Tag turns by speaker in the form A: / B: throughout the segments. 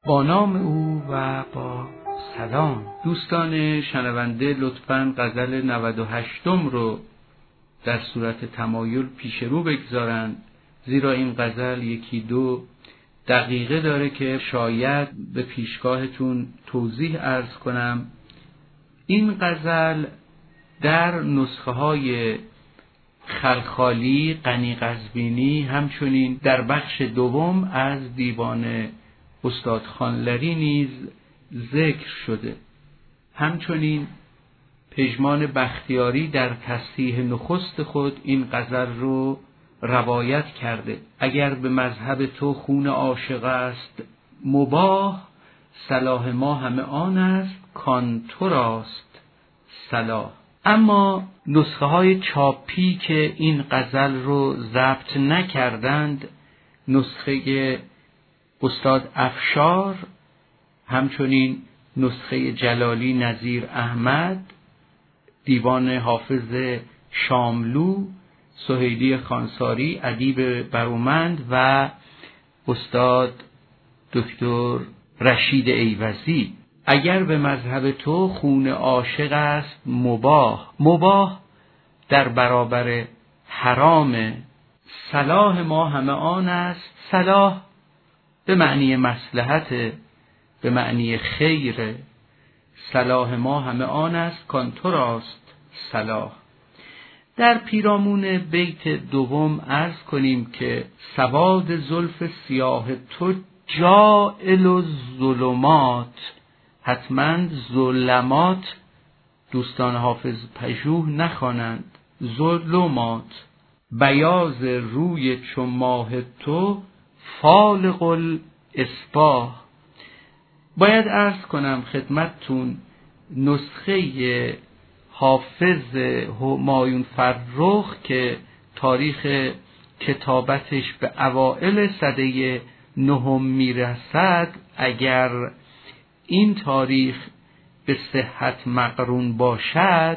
A: با نام او و با سلام. دوستان شنونده لطفاً غزل 98 رو در صورت تمایل پیش رو بگذارند، زیرا این غزل 1-2 دقیقه داره که شاید به پیشگاهتون توضیح عرض کنم. این غزل در نسخه های خلخالی، غنی قزوینی، همچنین در بخش دوم از دیوان استاد خانلری نیز ذکر شده. همچنین پژمان بختیاری در تصحیح نخست خود این غزل رو روایت کرده: اگر به مذهب تو خون عاشق است مباح، صلاح ما همه آن است کان تو راست صلاح. اما نسخه های چاپی که این غزل رو ضبط نکردند، نسخه استاد افشار، همچنین نسخه جلالی نظیر احمد، دیوان حافظ شاملو، سهیلی خانساری، ادیب برومند و استاد دکتر رشید ایوزی. اگر به مذهب تو خون عاشق است مباح، مباح در برابر حرام. صلاح ما همه آن است، صلاح به معنی مصلحت، به معنی خیر. صلاح ما همه آن است کان تو راست صلاح. در پیرامون بیت دوم عرض کنیم که سواد زلف سیاه تو جاعل الظلمات، حتما ظلمات دوستان حافظ پژوه نخوانند، ظلمات. بیاض روی چو ماه تو فالق الاصباح. باید عرض کنم خدمتتون نسخه حافظ همایون فرخ که تاریخ کتابتش به اوائل سده 9 میرسد، اگر این تاریخ به صحت مقرون باشد،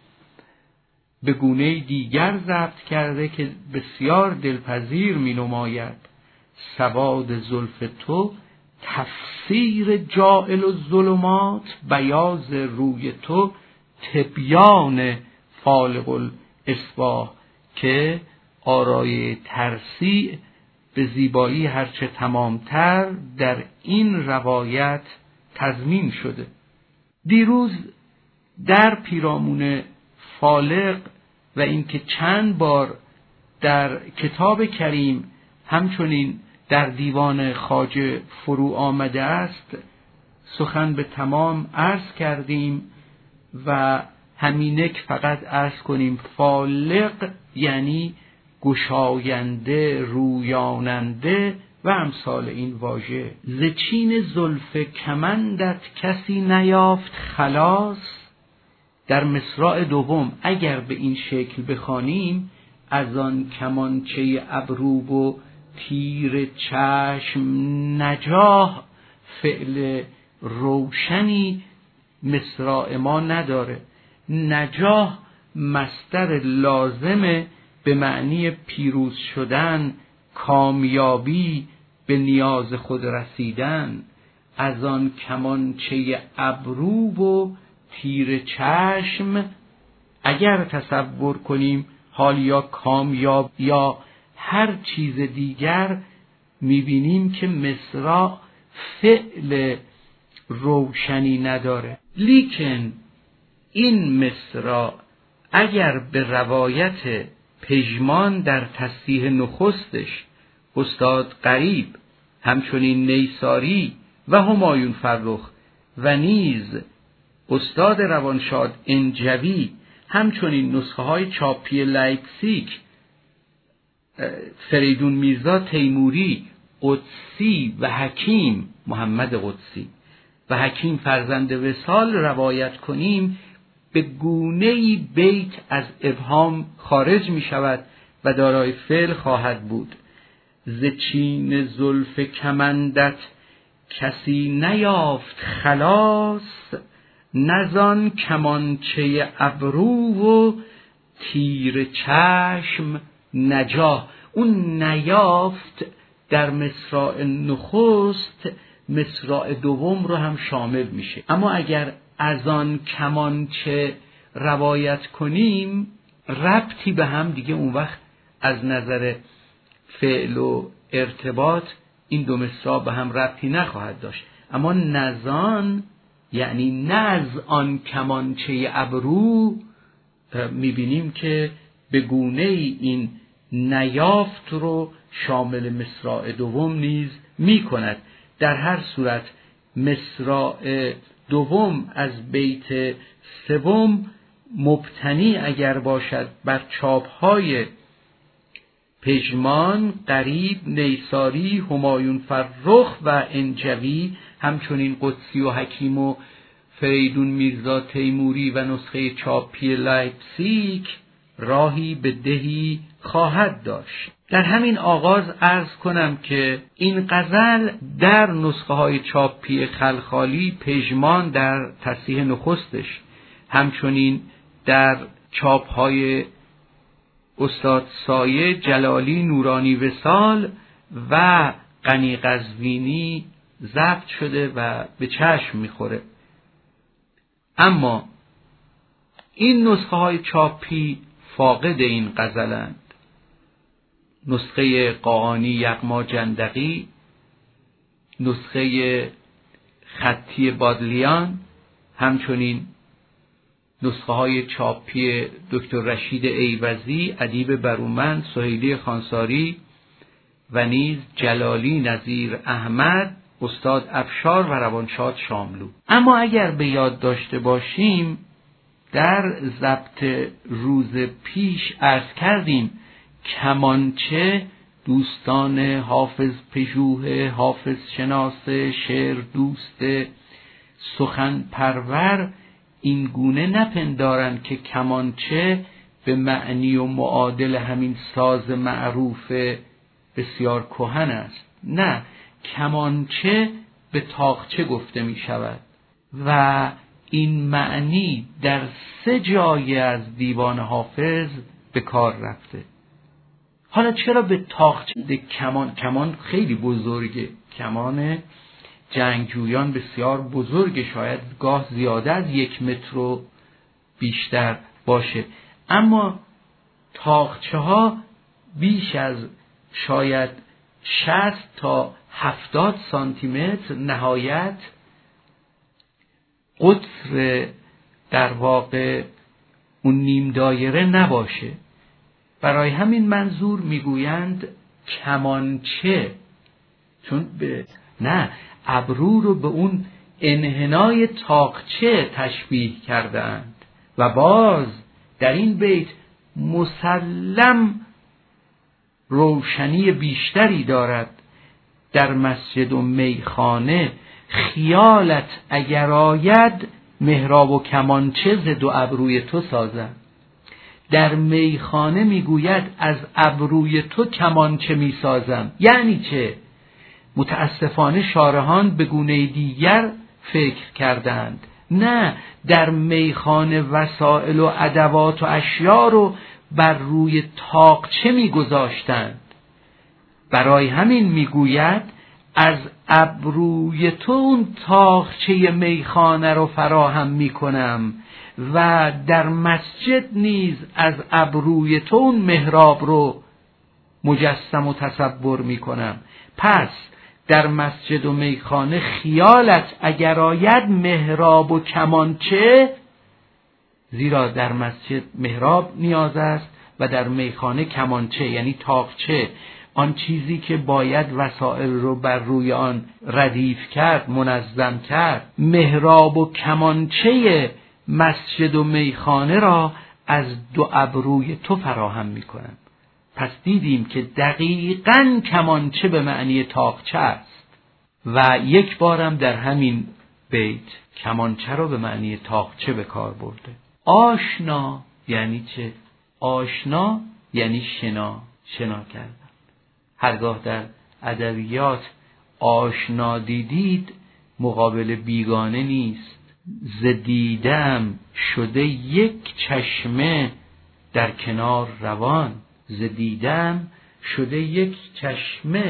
A: به گونه دیگر ضبط کرده که بسیار دلپذیر می نماید. سواد زلف تو تفسیر جاعل الظلمات، بیاض روی تو تبیان فالق الاصباح، که آرای ترصیع به زیبایی هرچه تمامتر در این روایت تضمین شده. دیروز در پیرامون فالق و اینکه چند بار در کتاب کریم همچنین در دیوان خواجه فرو آمده است سخن به تمام عرض کردیم و همینک فقط عرض کنیم فالق یعنی گشاینده، رویاننده و امثال این واژه. ز چین زلف کمندت کسی نیافت خلاص. در مصرع دوم اگر به این شکل بخوانیم: از آن کمانچه ابرو و تیر چشم نجاه، فعل روشنی مصرع ما نداره. نجاه مصدر لازمه به معنی پیروز شدن، کامیابی، به نیاز خود رسیدن. از آن کمانچه ابرو و تیر چشم، اگر تصور کنیم حال یا کامیاب یا هر چیز دیگر، میبینیم که مصرع فعل روشنی نداره. لیکن این مصرع اگر به روایت پژمان در تصحیح نخستش استاد غریب، همچنین نیساری و همایون فرخ و نیز استاد روانشاد انجوی، همچنین نسخه های چاپی لایپزیگ، فریدون میرزا تیموری، قدسی و حکیم محمد قدسی و حکیم فرزند وصال روایت کنیم، به گونه‌ای بیت از ابهام خارج می شود و دارای فعل خواهد بود. ز چین زلف کمندت کسی نیافت خلاص، نزان کمانچه ابرو و تیر چشم نجاه. اون نیافت در مصرع نخست مصرع دوم رو هم شامل میشه. اما اگر از آن کمانچه روایت کنیم، ربطی به هم دیگه اون وقت از نظر فعل و ارتباط این دو مصرع به هم ربطی نخواهد داشت. اما نزان یعنی نه از آن کمانچه ابرو، میبینیم که به گونه این نیافت رو شامل مصرع دوم نیز میکند. در هر صورت مصرع دوم از بیت سوم مبتنی اگر باشد بر چاپ‌های پژمان، غریب، نیساری، همایون فرخ و انجوی، همچنین قدسی و حکیم و فریدون میرزا تیموری و نسخه چاپی لایپزیگ راهی به دهی خواهد داشت. در همین آغاز عرض کنم که این غزل در نسخه های چاپی خلخالی پژمان در تصحیح نخستش، همچنین در چاپ های استاد سایه، جلالی، نورانی وصال و غنی قزوینی ضبط شده و به چشم میخوره. اما این نسخه های چاپی فاقد این غزلند. نسخه قاآنی یغما جندقی، نسخه خطی بادلیان، همچنین نسخه های چاپی دکتر رشید ایوزی، ادیب برومند، سهیلی خانساری و نیز جلالی نظیر احمد، استاد افشار و روانشاد شاملو. اما اگر به یاد داشته باشیم در ضبط روز پیش عرض کردیم کمانچه دوستان حافظ پژوه، حافظ شناس، شعر دوست، سخن پرور این گونه نپندارند که کمانچه به معنی و معادل همین ساز معروف بسیار کهن است. نه، کمانچه به تاقچه گفته می شود و این معنی در 3 جای از دیوان حافظ به کار رفته. حالا چرا به تاقچه؟ کمان خیلی بزرگه، کمان جنگجویان بسیار بزرگه، شاید گاه زیاده از 1 متر و بیشتر باشه، اما تاقچه ها بیش از شاید 60 تا 70 سانتی متر نهایت قطر در واقع اون نیم دایره نباشه. برای همین منظور میگویند کمانچه، چون نه ابرو رو به اون انحنای تاقچه تشبیه کردند. و باز در این بیت مسلم روشنی بیشتری دارد. در مسجد و میخانه خیالت اگر آید، محراب و کمانچه ز 2 ابروی تو سازم. در میخانه میگوید از ابروی تو کمانچه میسازم. یعنی چه؟ متاسفانه شارحان به گونه دیگر فکر کردند. نه، در میخانه وسائل و ادوات و اشیا رو بر روی تاقچه میگذاشتند. برای همین میگوید از ابروی تو اون تاقچه میخانه رو فراهم میکنم و در مسجد نیز از ابروی تو اون محراب رو مجسم و تصور میکنم. پس در مسجد و میخانه خیالت اگر آید، محراب و کمانچه، زیرا در مسجد محراب نیاز است و در میخانه کمانچه یعنی تاقچه، آن چیزی که باید وسائل رو بر روی آن ردیف کرد، منظم کرد. محراب و کمانچه مسجد و میخانه را از 2 ابروی تو فراهم میکنم. پس دیدیم که دقیقاً کمانچه به معنی تاقچه است و یک بارم در همین بیت کمانچه رو به معنی تاقچه به کار برده. آشنا یعنی چه؟ آشنا یعنی شنا کردن. هرگاه در ادبیات آشنا دیدید مقابل بیگانه نیست. ز دیدم شده یک چشمه در کنار روان. ز دیدم شده یک چشمه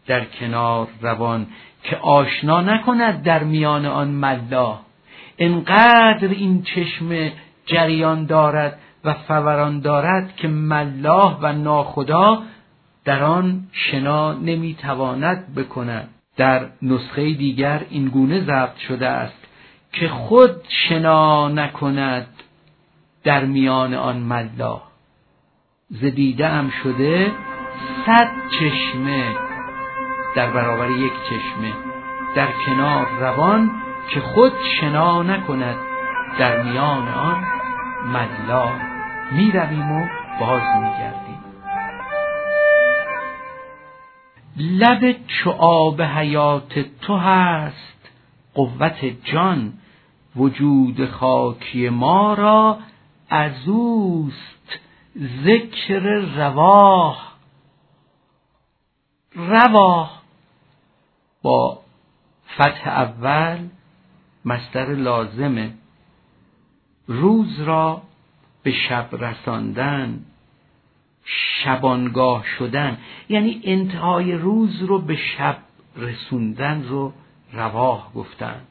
A: در کنار روان که آشنا نکند در میان آن ملاح. انقدر این چشمه جریان دارد و فوران دارد که ملاح و ناخدا در آن شنا نمیتواند بکند. در نسخه دیگر این گونه ضبط شده است که خود شنا نکند در میان آن ملاح. ز دیده ام شده 100 چشمه در برابر یک چشمه در کنار روان که خود شنا نکند در میان آن ملاح. می رویم و باز می گردیم. لب چو آب حیات تو هست قوت جان، وجود خاکی ما را ازوست ذکر رواح. رواح با فتح اول مصدر لازمه. روز را به شب رساندن، شبانگاه شدن، یعنی انتهای روز رو به شب رسوندن رو رواح گفتند.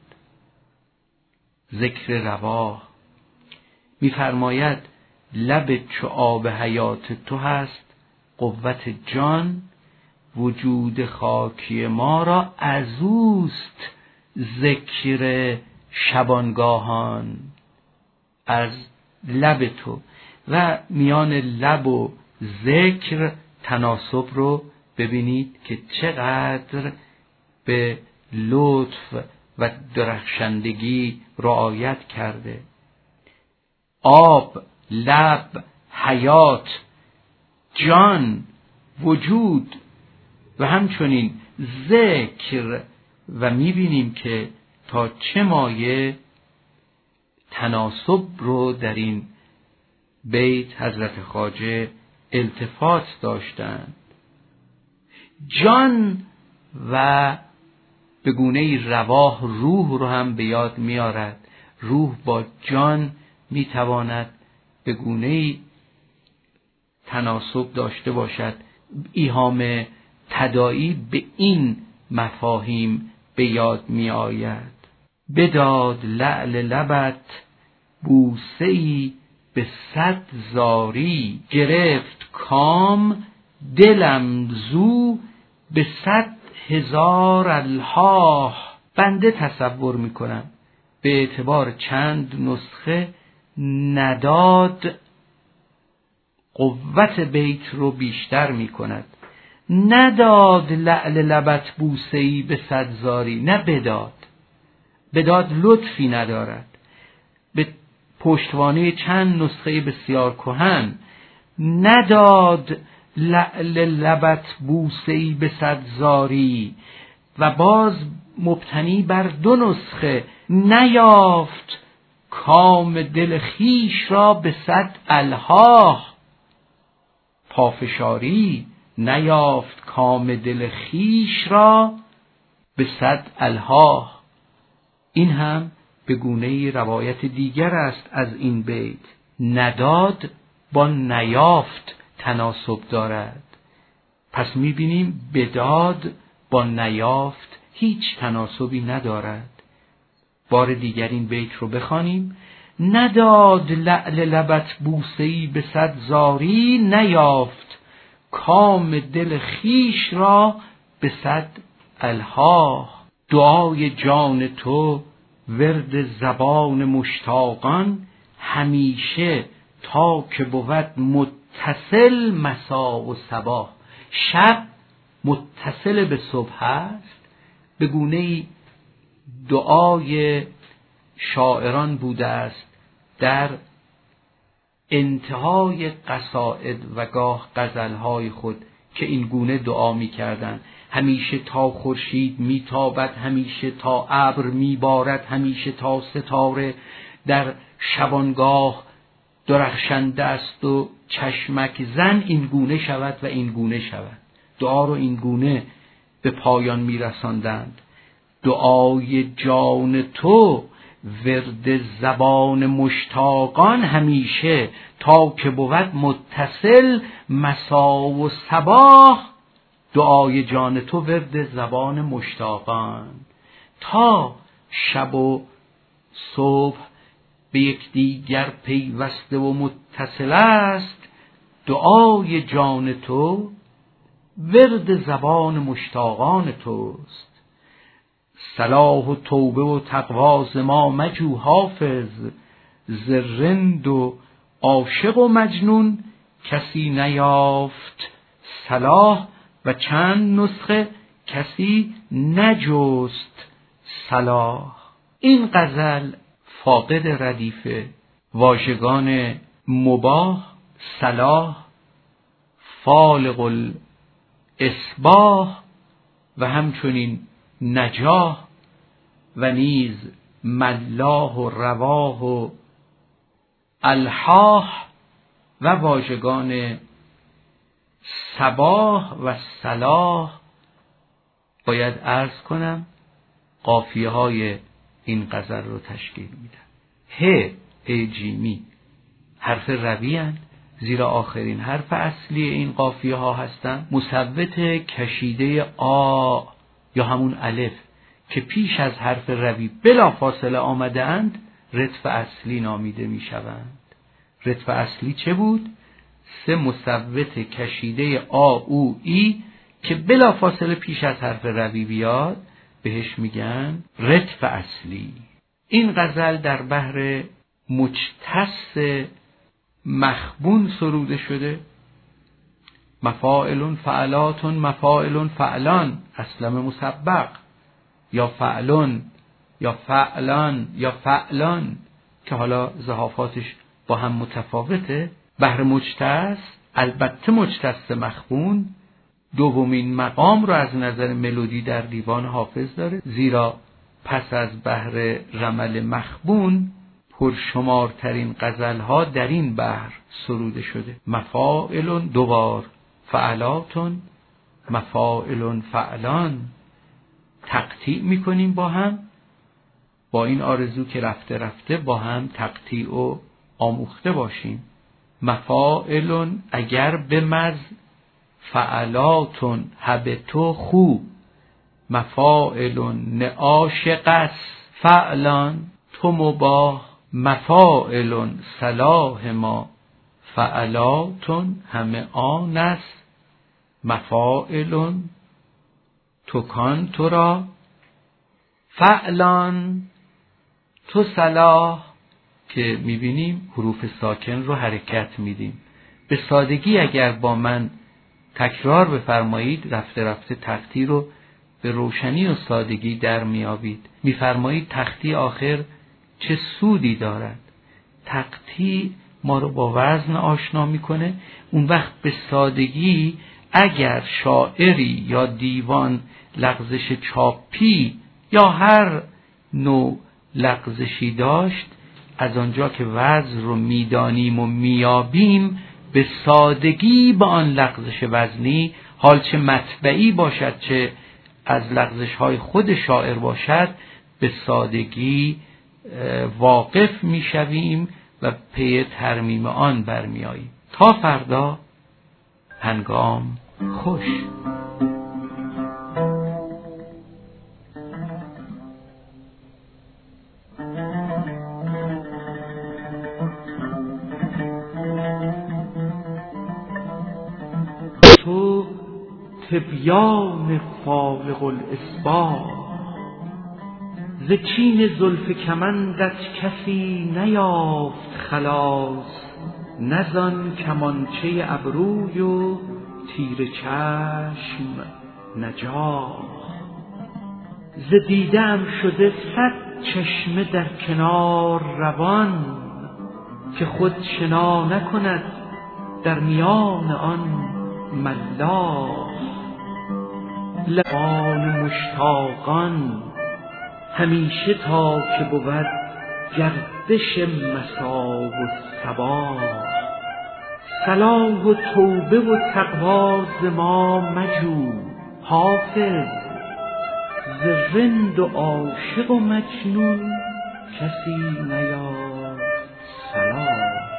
A: ذکر رواح. می‌فرماید لب چو آب حیات تو هست قوت جان، وجود خاکی ما را ازوست ذکر شبانگاهان. از لب تو و میان لب و ذکر تناسب رو ببینید که چقدر به لطف و درخشندگی رعایت کرده. آب، لب، حیات، جان، وجود و همچنین ذکر. و میبینیم که تا چه مایه تناسب رو در این بیت حضرت خواجه التفات داشتند. جان و به گونه رواح روح رو هم به یاد میارد. روح با جان میتواند به گونه تناسب داشته باشد. ایهام تداعی به این مفاهیم به یاد می آید. بداد لعل لبت بوسه‌ای به 100 زاری، گرفت کام دلم زو به 100,000 الحاح. بنده تصور می کنم به اعتبار چند نسخه نداد قوت بیت رو بیشتر می کند. نداد لعل لبت بوسه‌ای به 100 زاری، نه بداد. بداد لطفی ندارد. به پشتوانه چند نسخه بسیار کهن نداد لعل لبت بوسه‌ای به 100 زاری و باز مبتنی بر 2 نسخه نیافت کام دل خیش را به 100 الحاح. پافشاری نیافت کام دل خیش را به 100 الحاح. این هم به گونه روایت دیگر است از این بیت. نداد با نیافت تناسب دارد. پس میبینیم بداد با نیافت هیچ تناسبی ندارد. بار دیگر این بیت رو بخوانیم. نداد لعل لبت بوسه‌ای به 100 زاری، نیافت کام دل خیش را به 100 الحاح. دعای جان تو ورد زبان مشتاقان، همیشه تا که بود متصل مسا و صباح. شب متصل به صبح است. به گونه‌ای دعای شاعران بوده است در انتهای قصائد و گاه غزلهای خود که این گونه دعا می کردن. همیشه تا خورشید می تابد، همیشه تا ابر می بارد، همیشه تا ستاره در شبانگاه درخشنده است و چشمک زن این گونه شود و این گونه شود. دعا رو این گونه به پایان می رساندند. دعای جان تو ورد زبان مشتاقان، همیشه تا که بود متصل مسا و صباح. دعای جان تو ورد زبان مشتاقان. تا شب و صبح به یکدیگر پیوسته و متصل است، دعای جان تو ورد زبان مشتاقان توست. صلاح و توبه و تقوا ز ما مجو حافظ، ز رند و عاشق و مجنون کسی نیافت صلاح، و چند نسخه کسی نجست صلاح. این غزل فاقد ردیف واژگان مباح، صلاح، فالق الاصباح و همچنین نجاح و نیز ملاح و رواح و الحاح و واژگان صباح و صلاح. باید عرض کنم قافیه های این غزل رو تشکیل میدن. ه جیمی حرف روی هستند، زیرا آخرین حرف اصلی این قافیه ها هستند. مثبت کشیده آ یا همون الف که پیش از حرف روی بلا فاصله آمده اند رطف اصلی نامیده می شوند. رطف اصلی چه بود؟ سه مثبت کشیده آ او ای که بلا فاصله پیش از حرف روی بیاد بهش میگن رطف اصلی. این غزل در بحر مجتث مخبون سروده شده. مفاعل فعلات مفاعل فعلان، اسلم مسبق، یا فعلون یا فعلان یا فعلان که حالا ضعافاتش با هم متفاوته. بحر مجتث، البته مجتث مخبون دومین مقام رو از نظر ملودی در دیوان حافظ داره، زیرا پس از بحر رمل مخبون پرشمارترین غزلها در این بحر سروده شده. مفاعل دوبار، فعلاتون، مفاعل فعلان. تقطیع میکنیم با هم، با این آرزو که رفته رفته با هم تقطیع و آموخته باشیم. مفاعل اگر به مز، فعلاتون هبتو خو، مفاعل نعاشقس، فعلان تو مباح، مفاعل صلاح ما، فعلاتون همه آن است، مفاعل تکان تو را، فعلان تو صلاح. که میبینیم حروف ساکن رو حرکت میدیم. به سادگی اگر با من تکرار بفرمایید رفته رفته تختی رو به روشنی و سادگی در میابید. میفرمایید تختی آخر چه سودی دارد. تختی ما رو با وزن آشنا میکنه. اون وقت به سادگی اگر شاعری یا دیوان لغزش چاپی یا هر نوع لغزشی داشت، از آنجا که وزن رو میدانیم و میابیم به سادگی با آن لغزش وزنی، حال چه مطبعی باشد چه از لغزش های خود شاعر باشد، به سادگی واقف میشویم و پی ترمیم آن برمیاییم. تا فردا، هنگام خوش. تو تبیان فالق الاصباح، ز چین زلف کمندت کسی نیافت خلاص، نزان کمانچه ابروی و تیر چشم نجاح. ز دیده‌ام شده 100 چشمه در کنار روان، که خود شنا نکند در میان آن ملاح. لبان مشتاقان همیشه تا که بود گردش مسا و صباح. صلاح و توبه و تقوا ز ما مجو حافظ، ز رند و عاشق و مجنون کسی نیافت صلاح.